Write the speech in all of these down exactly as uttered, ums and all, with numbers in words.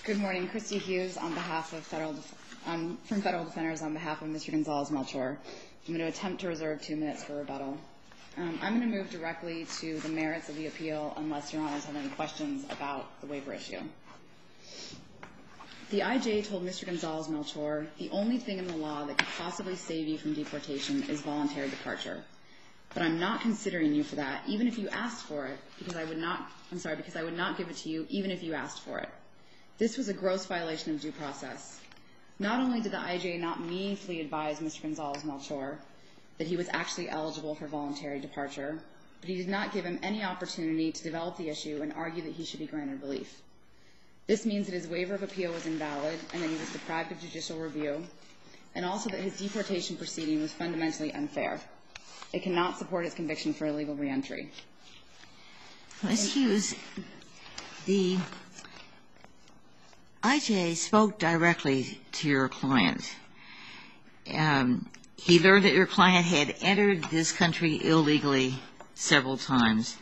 Good morning. Christy Hughes on behalf of Federal Def- um, from Federal Defenders on behalf of Mister Gonzalez-Melchor. I'm going to attempt to reserve two minutes for rebuttal. Um, I'm going to move directly to the merits of the appeal unless Your Honors have any questions about the waiver issue. The I J told Mister Gonzalez-Melchor the only thing in the law that could possibly save you from deportation is voluntary departure. But I'm not considering you for that, even if you asked for it, because I would not, I'm sorry, because I would not give it to you, even if you asked for it. This was a gross violation of due process. Not only did the I J not meaningfully advise Mister Gonzalez-Melchor that he was actually eligible for voluntary departure, but he did not give him any opportunity to develop the issue and argue that he should be granted relief. This means that his waiver of appeal was invalid and that he was deprived of judicial review, and also that his deportation proceeding was fundamentally unfair. It cannot support his conviction for illegal reentry. Miz Hughes, the I J spoke directly to your client. Um, he learned that your client had entered this country illegally several times.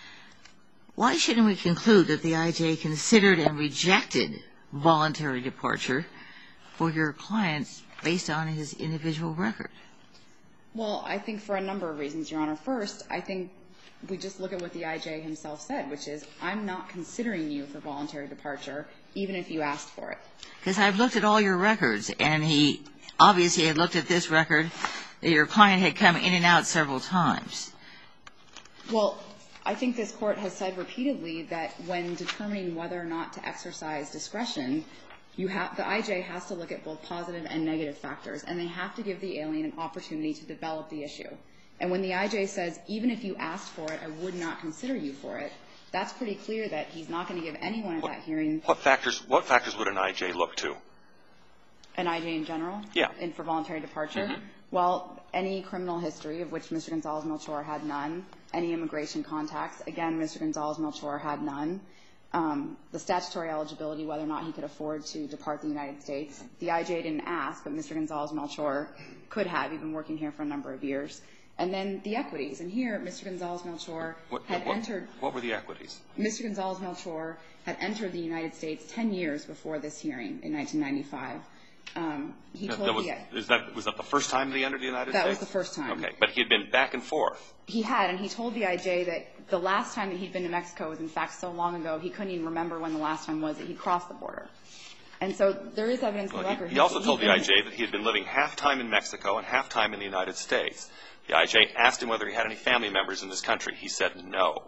Why shouldn't we conclude that the I J considered and rejected voluntary departure for your client based on his individual record? Well, I think for a number of reasons, Your Honor. First, I think we just look at what the I J himself said, which is, I'm not considering you for voluntary departure, even if you asked for it. Because I've looked at all your records, and he obviously had looked at this record that your client had come in and out several times. Well, I think this Court has said repeatedly that when determining whether or not to exercise discretion, you have, the I J has to look at both positive and negative factors, and they have to give the alien an opportunity to develop the issue. And when the I J says, even if you asked for it, I would not consider you for it, that's pretty clear that he's not going to give anyone at what, that hearing. What factors, what factors would an I J look to? An I J in general? Yeah. And for voluntary departure? Mm-hmm. Well, any criminal history, of which Mister Gonzalez-Melchor had none. Any immigration contacts, again, Mister Gonzalez-Melchor had none. Um, the statutory eligibility, whether or not he could afford to depart the United States. The I J didn't ask, but Mister Gonzalez-Melchor could have. He'd been working here for a number of years. And then the equities. And here, Mister Gonzalez-Melchor had what, entered. What were the equities? Mister Gonzalez-Melchor had entered the United States ten years before this hearing in nineteen ninety-five. Um, he that, told that was, the, is that, was that the first time that he entered the United that States? That was the first time. Okay, but he had been back and forth. He had, and he told the I J that the last time that he'd been to Mexico was, in fact, so long ago, he couldn't even remember when the last time was that he'd crossed the border. And so there is evidence well, in the record. He, he also told the I J that he had been living half time in Mexico and half time in the United States. The I J asked him whether he had any family members in this country. He said no.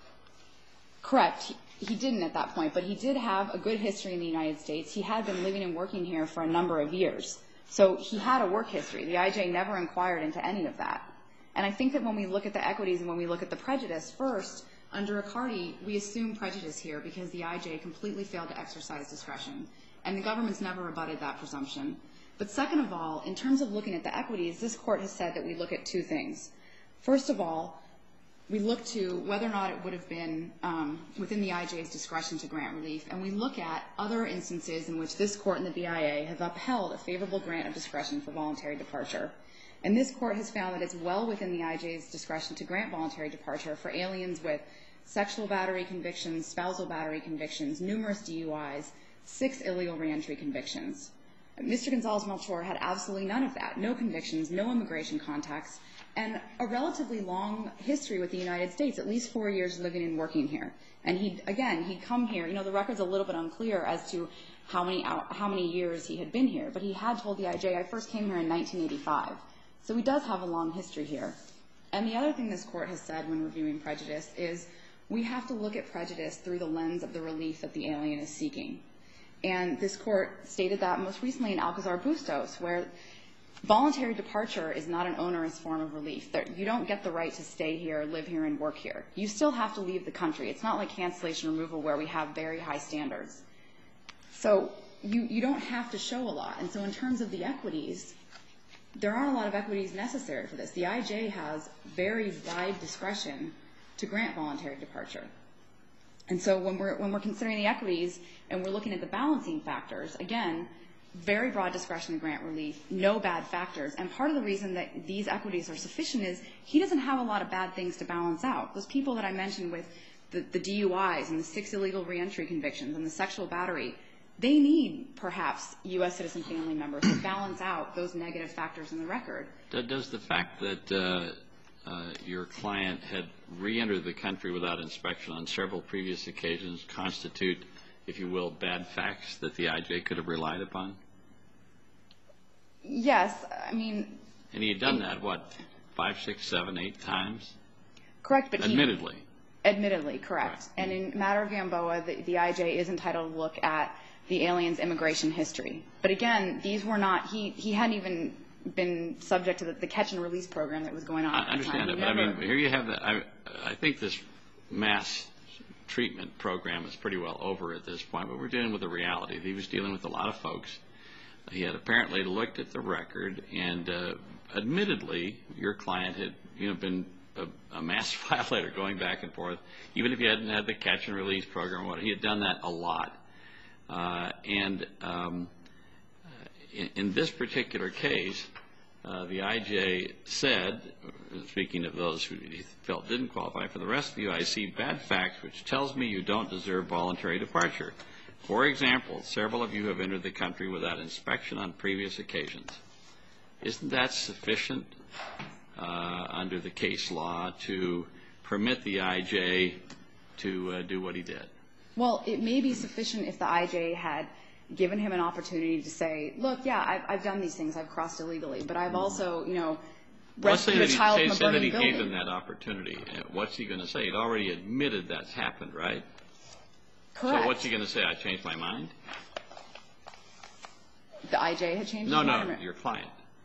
Correct. He, he didn't at that point, but he did have a good history in the United States. He had been living and working here for a number of years. So he had a work history. The I J never inquired into any of that. And I think that when we look at the equities and when we look at the prejudice, first, under Riccardi, we assume prejudice here because the I J completely failed to exercise discretion. And the government's never rebutted that presumption. But second of all, in terms of looking at the equities, this Court has said that we look at two things. First of all, we look to whether or not it would have been um, within the I J's discretion to grant relief, and we look at other instances in which this Court and the B I A have upheld a favorable grant of discretion for voluntary departure. And this Court has found that it's well within the I J's discretion to grant voluntary departure for aliens with sexual battery convictions, spousal battery convictions, numerous D U Is, six illegal reentry convictions. Mister Gonzalez-Melchor had absolutely none of that, no convictions, no immigration contacts, and a relatively long history with the United States, at least four years living and working here. And he'd, again, he'd come here. You know, the record's a little bit unclear as to how many how many years he had been here, but he had told the I J, I first came here in nineteen eighty-five. So he does have a long history here. And the other thing this Court has said when reviewing prejudice is we have to look at prejudice through the lens of the relief that the alien is seeking. And this Court stated that most recently in Alcazar-Bustos, where voluntary departure is not an onerous form of relief. You don't get the right to stay here, live here, and work here. You still have to leave the country. It's not like cancellation removal where we have very high standards. So you, you don't have to show a lot. And so in terms of the equities, there aren't a lot of equities necessary for this. The I J has very wide discretion to grant voluntary departure. And so when we're, when we're considering the equities and we're looking at the balancing factors, again, very broad discretion to grant relief, no bad factors. And part of the reason that these equities are sufficient is he doesn't have a lot of bad things to balance out. Those people that I mentioned with the, the D U Is and the six illegal reentry convictions and the sexual battery, they need, perhaps, U S citizen family members to balance out those negative factors in the record. Does the fact that uh, uh, your client had re-entered the country without inspection on several previous occasions constitute, if you will, bad facts that the I J could have relied upon? Yes, I mean... And he had done that, what, five, six, seven, eight times? Correct, but he... Admittedly. Admittedly, correct. Right. And in matter of Gamboa, the, the I J is entitled to look at the alien's immigration history. But again, these were not... He, he hadn't even been subject to the, the catch and release program that was going on I at the understand time. it, but never... I mean, here you have that. I, I think this mass treatment program is pretty well over at this point, but we're dealing with the reality. He was dealing with a lot of folks. He had apparently looked at the record, and uh, admittedly, your client had, you know, been a, a mass violator going back and forth. Even if he hadn't had the catch and release program, what he had done that a lot. Uh, and um, in, in this particular case, uh, the I J said, speaking of those who he felt didn't qualify, for the rest of you, I see bad facts which tells me you don't deserve voluntary departure. For example, several of you have entered the country without inspection on previous occasions. Isn't that sufficient uh, under the case law to permit the I J to uh, do what he did? Well, it may be sufficient if the I J had given him an opportunity to say, look, yeah, I've, I've done these things, I've crossed illegally, but I've also, you know, rescued a child from a say that burning he building. gave him that opportunity. What's he going to say? He'd already admitted that's happened, right? Correct. So what's he going to say? I changed my mind? The I J had changed No, his no, mind? your client.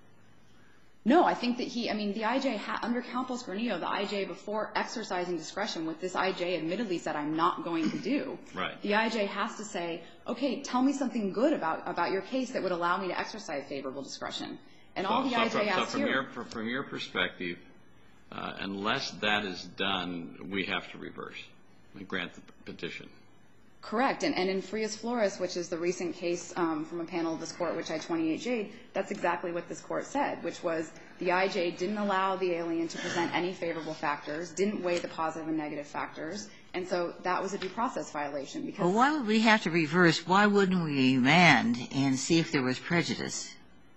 No, I think that he, I mean, the I J, ha, under Campos Granillo, the I J, before exercising discretion, what this I J admittedly said I'm not going to do, right. The I J has to say, okay, tell me something good about, about your case that would allow me to exercise favorable discretion. And so, all the so I J from, asked so from here... Your, from your perspective, uh, unless that is done, we have to reverse and grant the petition. Correct. And, and in Frias Flores, which is the recent case um, from a panel of this court, which I twenty-eight J'd, that's exactly what this court said, which was the I J didn't allow the alien to present any favorable factors, didn't weigh the positive and negative factors, and so that was a due process violation. Because well, why would we have to reverse? Why wouldn't we remand and see if there was prejudice?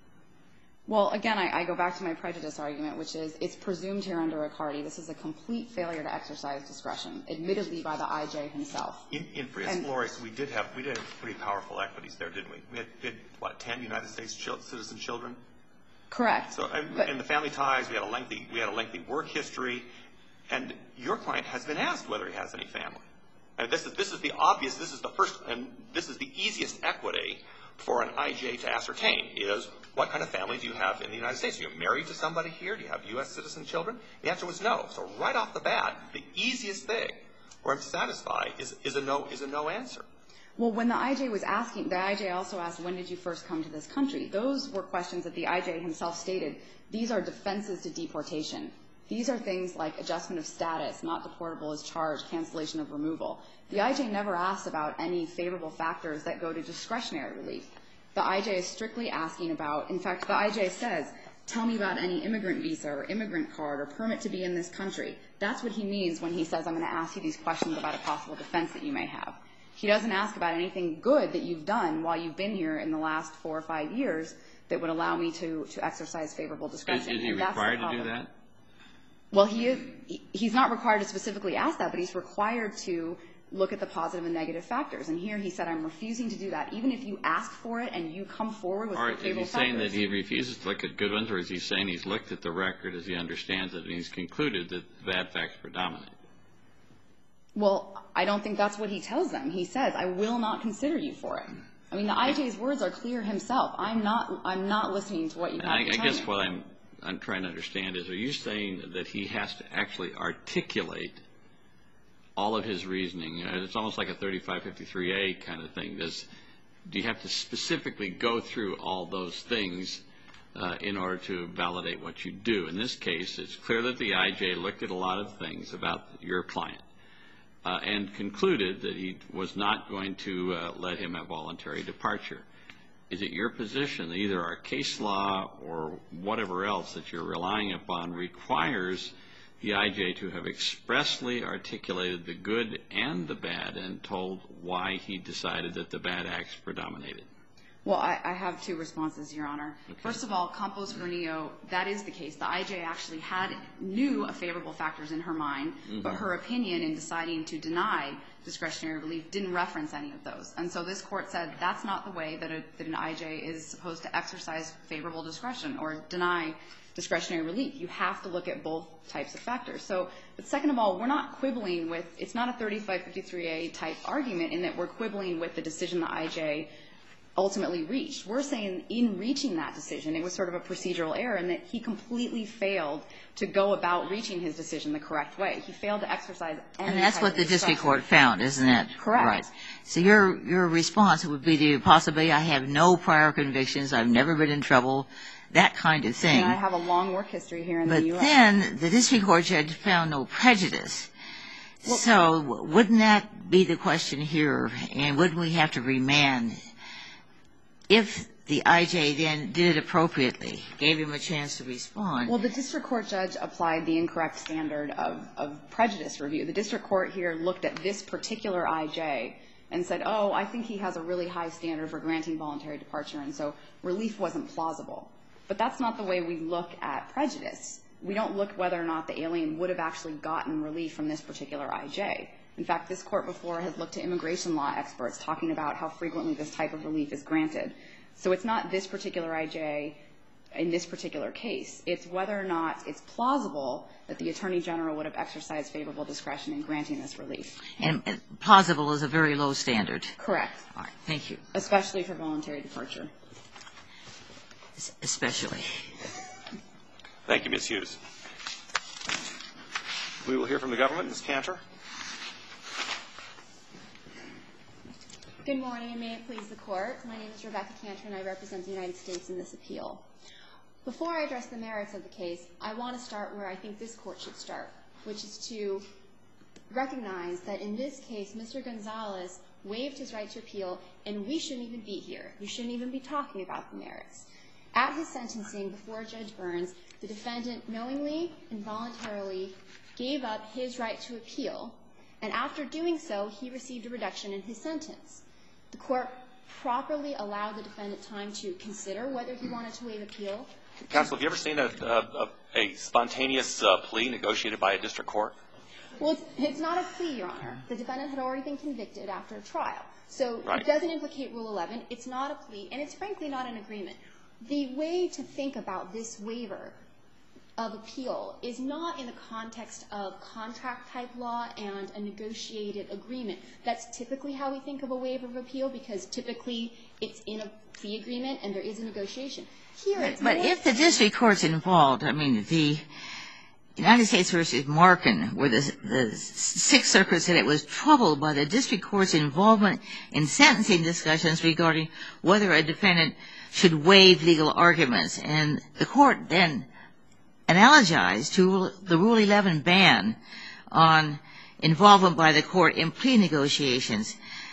Well, again, I, I go back to my prejudice argument, which is it's presumed here under Riccardi this is a complete failure to exercise discretion, admittedly by the I J himself. In, in Frias And- Flores, we did have we did have pretty powerful equities there, didn't we? We had, we had what, ten United States chil- citizen children? Correct. So, and, But- and the family ties, we had a lengthy we had a lengthy work history, and your client has been asked whether he has any family. And this is this is the obvious, this is the first, and this is the easiest equity for an I J to ascertain is what kind of family do you have in the United States? Are you married to somebody here? Do you have U S citizen children? The answer was no. So right off the bat, the easiest thing for him to satisfy is, is a no is a no answer. Well, when the I J was asking, the I J also asked, when did you first come to this country? Those were questions that the I J himself stated. These are defenses to deportation. These are things like adjustment of status, not deportable as charged, cancellation of removal. The I J never asked about any favorable factors that go to discretionary relief. The I J is strictly asking about, in fact, the I J says, tell me about any immigrant visa or immigrant card or permit to be in this country. That's what he means when he says, I'm going to ask you these questions about a possible defense that you may have. He doesn't ask about anything good that you've done while you've been here in the last four or five years that would allow me to, to exercise favorable discretion. Is, is he And that's the required to problem. do that? Well, he is, he's not required to specifically ask that, but he's required to look at the positive and negative factors. And here he said, I'm refusing to do that. Even if you ask for it and you come forward with Or the is favorable he saying factors. that he refuses to look at good ones, or is he saying he's looked at the record as he understands it and he's concluded that bad facts predominate? Well, I don't think that's what he tells them. He says, I will not consider you for it. I mean, the I J's words are clear himself. I'm not, I'm not listening to what you have I, to I tell guess me. what I'm, I'm trying to understand is, are you saying that he has to actually articulate all of his reasoning? You know, it's almost like a thirty-five fifty-three A kind of thing. Does, do you have to specifically go through all those things uh, in order to validate what you do? In this case, it's clear that the I J looked at a lot of things about your client uh, and concluded that he was not going to uh, let him have voluntary departure. Is it your position that either our case law or whatever else that you're relying upon requires the I J to have expressly articulated the good and the bad and told why he decided that the bad acts predominated? Well, I, I have two responses, Your Honor. Okay. First of all, Campos Granillo, that is the case. The I J actually had knew of favorable factors in her mind, mm-hmm. but her opinion in deciding to deny discretionary relief didn't reference any of those. And so this court said that's not the way that, a, that an I J is supposed to exercise favorable discretion or deny discretionary relief. You have to look at both types of factors. So, but second of all, we're not quibbling with, it's not a thirty-five fifty-three A type argument in that we're quibbling with the decision the I J ultimately reached. We're saying in reaching that decision, it was sort of a procedural error and that he completely failed to go about reaching his decision the correct way. He failed to exercise any And that's type what of the district discretion. court found, isn't it? Correct. Right. So your your response would be to possibly, I have no prior convictions, I've never been in trouble, that kind of thing. And I have a long work history here in but the U S. But then the district court judge found no prejudice. Well, so wouldn't that be the question here? And wouldn't we have to remand if the I J then did it appropriately, gave him a chance to respond? Well, the district court judge applied the incorrect standard of, of prejudice review. The district court here looked at this particular I J and said, oh, I think he has a really high standard for granting voluntary departure, and so relief wasn't plausible. But that's not the way we look at prejudice. We don't look whether or not the alien would have actually gotten relief from this particular I J. In fact, this court before has looked to immigration law experts talking about how frequently this type of relief is granted. So it's not this particular I J in this particular case. It's whether or not it's plausible that the Attorney General would have exercised favorable discretion in granting this relief. And plausible is a very low standard. Correct. All right. Thank you. Especially for voluntary departure. Especially. Thank you, Miz Hughes. We will hear from the government. Miz Cantor. Good morning, and may it please the Court. My name is Rebecca Cantor, and I represent the United States in this appeal. Before I address the merits of the case, I want to start where I think this Court should start, which is to recognize that in this case, Mister Gonzalez waived his right to appeal, and we shouldn't even be here. We shouldn't even be talking about the merits. At his sentencing before Judge Burns, the defendant knowingly and voluntarily gave up his right to appeal, and after doing so, he received a reduction in his sentence. The Court properly allowed the defendant time to consider whether he wanted to waive appeal. Counsel, have you ever seen a, a, a spontaneous uh, plea negotiated by a district court? Well, it's, it's not a plea, Your Honor. The defendant had already been convicted after a trial. So right. It doesn't implicate Rule eleven. It's not a plea, and it's frankly not an agreement. The way to think about this waiver of appeal is not in the context of contract-type law and a negotiated agreement. That's typically how we think of a waiver of appeal, because typically it's in a plea agreement and there is a negotiation. Here, it's But more if the district court's involved, I mean, the United States versus Markin, where the, the Sixth Circuit said it was troubled by the district court's involvement in sentencing discussions regarding whether a defendant should waive legal arguments. And the court then analogized to the Rule eleven ban on involvement by the court in plea negotiations.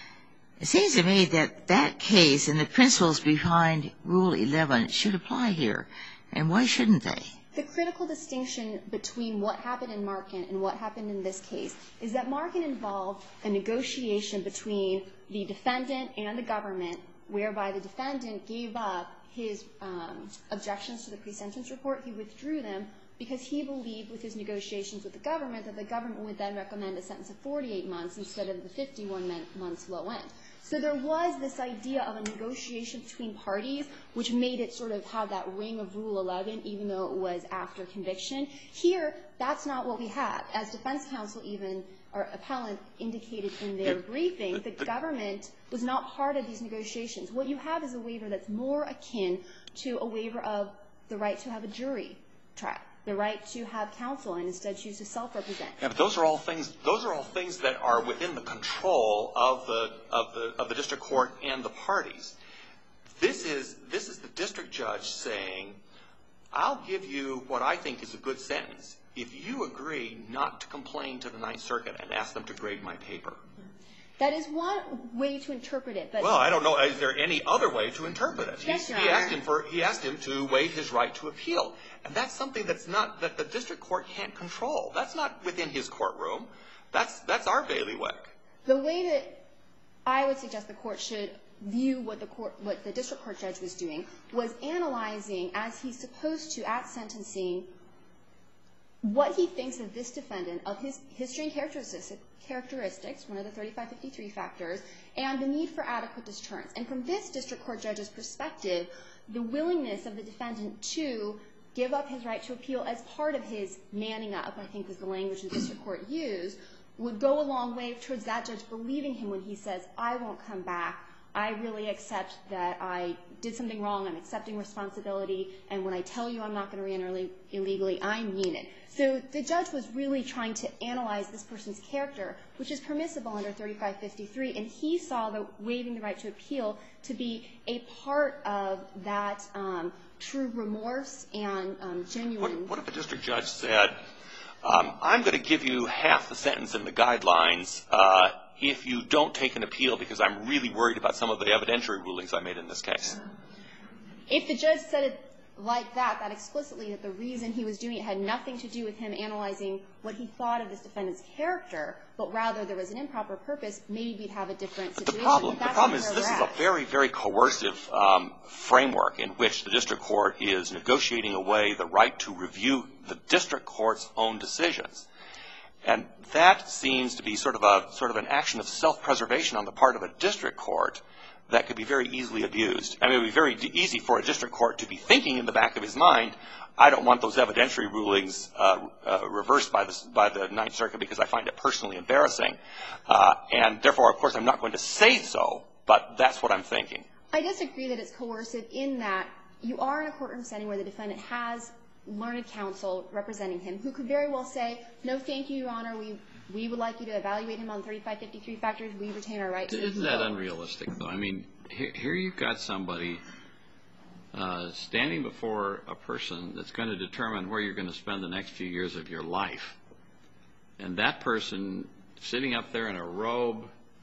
It seems to me that that case and the principles behind Rule eleven should apply here. And why shouldn't they? The critical distinction between what happened in Markin and what happened in this case is that Markin involved a negotiation between the defendant and the government, whereby the defendant gave up his um, objections to the pre-sentence report. He withdrew them because he believed with his negotiations with the government that the government would then recommend a sentence of forty-eight months instead of the fifty-one months low end. So there was this idea of a negotiation between parties, which made it sort of have that ring of Rule eleven, even though it was after conviction. Here, that's not what we have. As defense counsel even, or appellant, indicated in their briefing, the government was not part of these negotiations. What you have is a waiver that's more akin to a waiver of the right to have a jury trial, the right to have counsel and instead choose to self-represent. Yeah, but those are all things. Those are all things that are within the control of the of the of the district court and the parties. This is this is the district judge saying, "I'll give you what I think is a good sentence if you agree not to complain to the Ninth Circuit and ask them to grade my paper." That is one way to interpret it. But well, I don't know. Is there any other way to interpret it? Yes, he, Your he Honor. asked him for he asked him to waive his right to appeal, and that's something that's not that the district court can't control. That's not within his courtroom. That's that's our bailiwick. The way that I would suggest the court should view what the court, what the district court judge was doing, was analyzing, as he's supposed to at sentencing, what he thinks of this defendant, of his history and characteristics, characteristics, one of the thirty-five fifty-three factors, and the need for adequate deterrence. And from this district court judge's perspective, the willingness of the defendant to give up his right to appeal as part of his manning up, I think was the language the district court used, would go a long way towards that judge believing him when he says, I won't come back. I really accept that I did something wrong. I'm accepting responsibility. And when I tell you I'm not going to re-enter illegally, I mean it. So the judge was really trying to analyze this person's character, which is permissible under thirty-five fifty-three, and he saw the waiving the right to appeal to be a part of that um, true remorse and um, genuine. What, what if a district judge said, um, I'm going to give you half the sentence in the guidelines uh, if you don't take an appeal because I'm really worried about some of the evidentiary rulings I made in this case? If the judge said it like that, that explicitly, that the reason he was doing it had nothing to do with him analyzing what he thought of this defendant's character, but rather there was an improper purpose, maybe we'd have a different situation. The problem, but the that's problem is where this we're is a at. very, very coercive um, framework in which the district court is negotiating away the right to review the district court's own decisions. And that seems to be sort of a sort of an action of self-preservation on the part of a district court that could be very easily abused. I mean, it would be very d- easy for a district court to be thinking in the back of his mind, I don't want those evidentiary rulings uh, uh, reversed by the, by the Ninth Circuit because I find it personally embarrassing. Uh, and therefore, of course, I'm not going to say so, but that's what I'm thinking. I disagree that it's coercive in that you are in a courtroom setting where the defendant has learned counsel representing him who could very well say, no, thank you, Your Honor, we we would like you to evaluate him on thirty-five fifty-three factors. We retain our right to appeal. Isn't that unrealistic, though? I mean, here, here you've got somebody uh, standing before a person that's going to determine where you're going to spend the next few years of your life. And that person sitting up there in a robe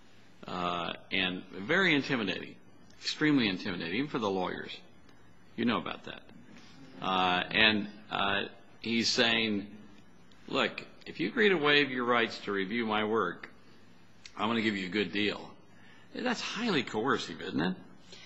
uh, and very intimidating, extremely intimidating, even for the lawyers. You know about that. Uh, and uh, he's saying, look, if you agree to waive your rights to review my work, I'm going to give you a good deal. That's highly coercive, isn't it?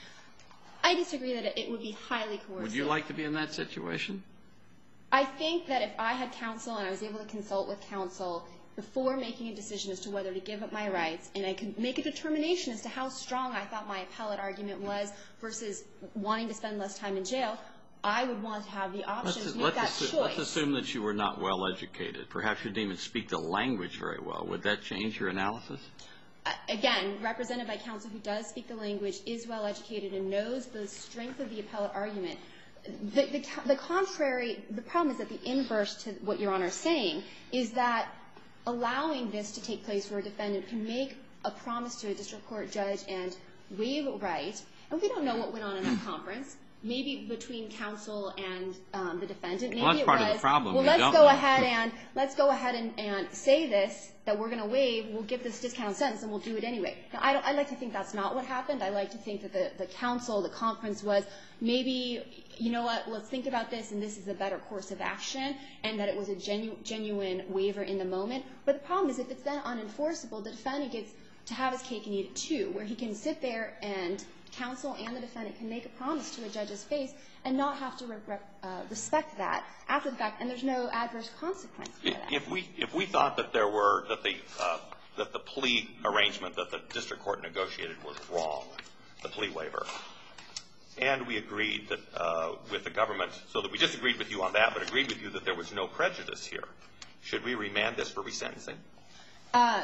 I disagree that it would be highly coercive. Would you like to be in that situation? I think that if I had counsel and I was able to consult with counsel before making a decision as to whether to give up my rights, and I could make a determination as to how strong I thought my appellate argument was versus wanting to spend less time in jail, I would want to have the option let's, to make let's that assume, choice. Let's assume that you were not well educated. Perhaps you didn't even speak the language very well. Would that change your analysis? Uh, again, represented by counsel who does speak the language, is well educated, and knows the strength of the appellate argument. The, the, the contrary, the problem is that the inverse to what Your Honor is saying is that allowing this to take place where a defendant can make a promise to a district court judge and waive a right, and we don't know what went on in that conference. Maybe between counsel and um, the defendant. Maybe well, that's it part was, of the problem. well, We let's don't go know. ahead and let's go ahead and, and say this that we're going to waive. We'll give this discount sentence, and we'll do it anyway. Now, I, don't, I like to think that's not what happened. I like to think that the, the counsel, the conference was maybe, you know what, let's think about this, and this is a better course of action, and that it was a genu- genuine waiver in the moment. But the problem is if it's then unenforceable, the defendant gets to have his cake and eat it too, where he can sit there and counsel and the defendant can make a promise to a judge's face and not have to re- re- uh, respect that after the fact, and there's no adverse consequence for that. If we if we thought that there were that the uh, that the plea arrangement that the district court negotiated was wrong, the plea waiver, and we agreed that uh, with the government, so that we just agreed with you on that, but agreed with you that there was no prejudice here, should we remand this for resentencing? Uh,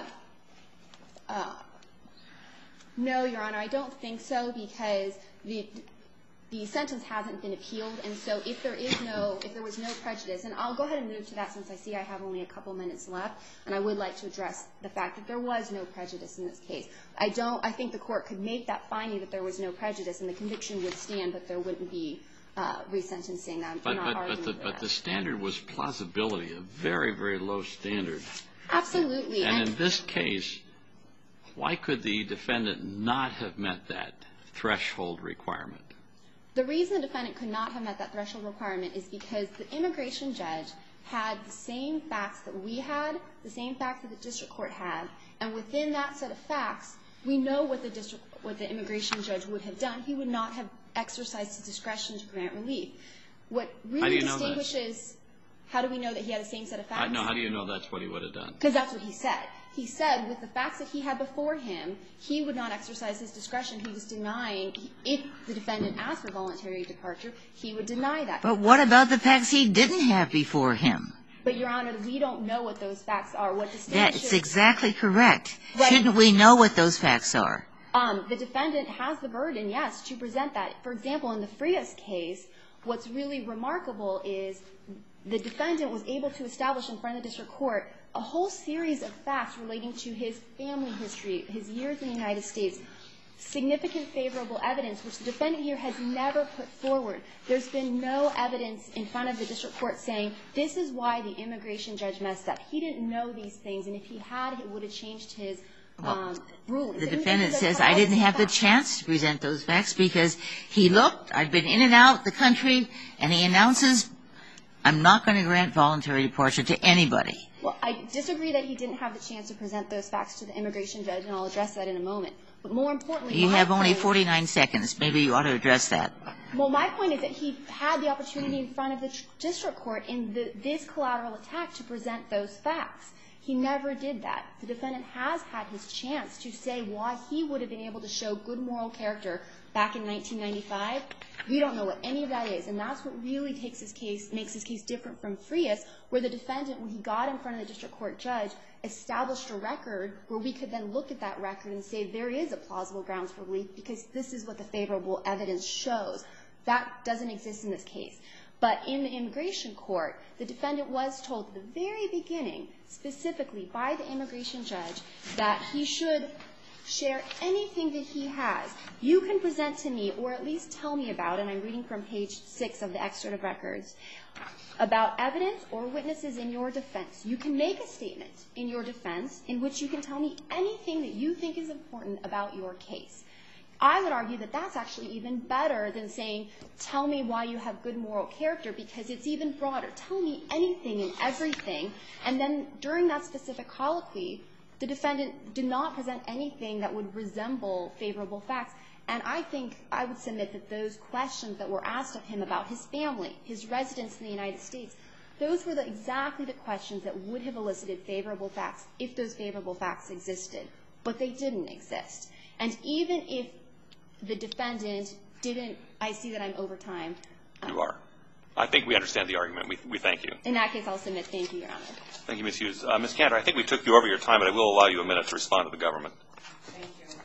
uh, no, Your Honor, I don't think so, because the the sentence hasn't been appealed, and so if there is no, if there was no prejudice, and I'll go ahead and move to that since I see I have only a couple minutes left, and I would like to address the fact that there was no prejudice in this case. I don't, I think the court could make that finding that there was no prejudice, and the conviction would stand, but there wouldn't be uh, resentencing. I'm but, not but, arguing but, the, for but that. the standard was plausibility, a very, very low standard. Absolutely. And in this case, Why could the defendant not have met that threshold requirement? The reason the defendant could not have met that threshold requirement is because the immigration judge had the same facts that we had, the same facts that the district court had, and within that set of facts, we know what the district, what the immigration judge would have done. He would not have exercised his discretion to grant relief. What really distinguishes, how do we know that he had the same set of facts? No, how do you know that's what he would have done? Because that's what he said. He said with the facts that he had before him, he would not exercise his discretion. He was denying, if the defendant asked for voluntary departure, he would deny that. But what about the facts he didn't have before him? But, Your Honor, we don't know what those facts are. What distinguishes... That's exactly correct. Right. Shouldn't we know what those facts are? Um, the defendant has the burden, yes, to present that. For example, in the Frias case, what's really remarkable is the defendant was able to establish in front of the district court a whole series of facts relating to his family history, his years in the United States, significant favorable evidence, which the defendant here has never put forward. There's been no evidence in front of the district court saying, this is why the immigration judge messed up. He didn't know these things, and if he had, it would have changed his um, rulings. The defendant says, I didn't have the chance to present those facts because he looked, I'd been in and out the country, and he announces, I'm not going to grant voluntary departure to anybody. Well, I disagree that he didn't have the chance to present those facts to the immigration judge, and I'll address that in a moment. But more importantly, you have only point, forty-nine seconds. Maybe you ought to address that. Well, my point is that he had the opportunity in front of the district court in the, this collateral attack to present those facts. He never did that. The defendant has had his chance to say why he would have been able to show good moral character back in nineteen ninety-five. We don't know what any of that is, and that's what really takes his case, makes his case different from Frias, where the defendant, when he got in front of the district court judge, established a record where we could then look at that record and say there is a plausible grounds for relief because this is what the favorable evidence shows. That doesn't exist in this case. But in the immigration court, the defendant was told at the very beginning, specifically by the immigration judge, that he should share anything that he has. You can present to me, or at least tell me about, and I'm reading from page six of the excerpt of records, about evidence or witnesses in your defense. You can make a statement in your defense in which you can tell me anything that you think is important about your case. I would argue that that's actually even better than saying, tell me why you have good moral character, because it's even broader. Tell me anything and everything. And then during that specific colloquy, the defendant did not present anything that would resemble favorable facts. And I think I would submit that those questions that were asked of him about his family, his residence in the United States, those were the, exactly the questions that would have elicited favorable facts if those favorable facts existed. But they didn't exist. And even if the defendant didn't, I see that I'm over time. You are. I think we understand the argument. We, we thank you. In that case, I'll submit. Thank you, Your Honor. Thank you, Miz Hughes. Uh, Miz Cantor, I think we took you over your time, but I will allow you a minute to respond to the government. Thank you.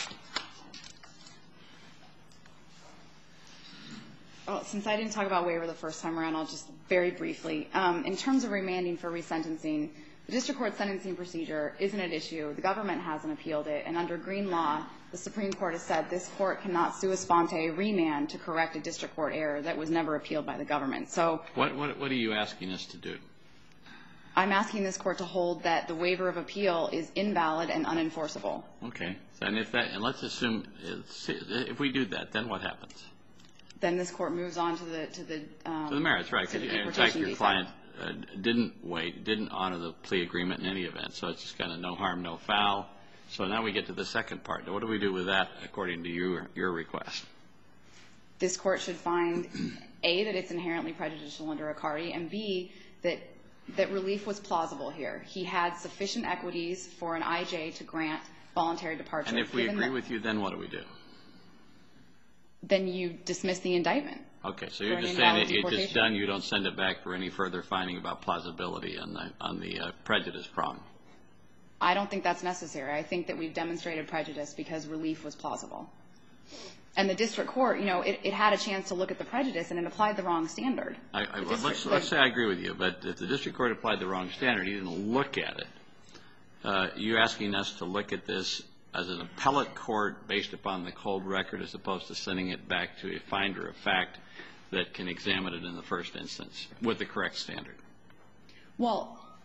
Well, since I didn't talk about waiver the first time around, I'll just very briefly. Um, in terms of remanding for resentencing, the district court sentencing procedure isn't at issue. The government hasn't appealed it. And under green law, the Supreme Court has said this court cannot sua sponte remand to correct a district court error that was never appealed by the government. So what, what, what are you asking us to do? I'm asking this court to hold that the waiver of appeal is invalid and unenforceable. Okay. And if that, and let's assume it's, if we do that, then what happens? Then this court moves on to the to the um, to the merits, right? To the in fact, your defect. client uh, didn't wait, didn't honor the plea agreement in any event, so it's just kind of no harm, no foul. So now we get to the second part. Now, what do we do with that according to your your request? This court should find A, that it's inherently prejudicial under Accardi, and B, that that relief was plausible here. He had sufficient equities for an I J to grant voluntary departure. And if we agree with you, then what do we do? Then you dismiss the indictment. Okay, so you're just saying it, it's just done. You don't send it back for any further finding about plausibility on the on the uh, prejudice prong. I don't think that's necessary. I think that we've demonstrated prejudice because relief was plausible. And the district court, you know, it, it had a chance to look at the prejudice and it applied the wrong standard. I, I, well, let's, let's say I agree with you, but if the district court applied the wrong standard, he didn't look at it. Uh, you're asking us to look at this as an appellate court based upon the cold record as opposed to sending it back to a finder of fact that can examine it in the first instance with the correct standard. Well,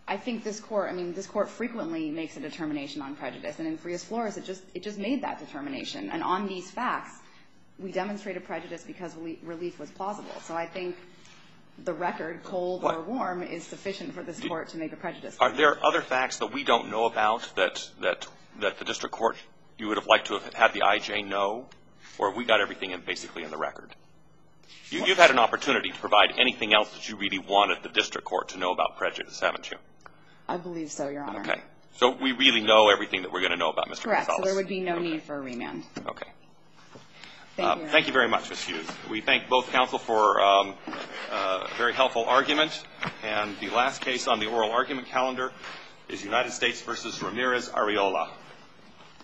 I think this court, I mean, this court frequently makes a determination on prejudice. And in Frias-Flores, it just, it just made that determination. And on these facts, we demonstrated prejudice because relief was plausible. So I think the record, cold what? or warm, is sufficient for this court to make a prejudice. Are there other facts that we don't know about that, that, that the district court, you would have liked to have had the I J know? Or have we got everything in basically in the record? You, you've had an opportunity to provide anything else that you really wanted the district court to know about prejudice, haven't you? I believe so, Your Honor. Okay. So we really know everything that we're going to know about Mister Correct. Gonzalez. So there would be no okay. need for a remand. Okay. Thank, uh, you, thank you very much, Miz Hughes. We thank both counsel for um, uh, a very helpful argument. And the last case on the oral argument calendar is United States versus Ramirez Areola.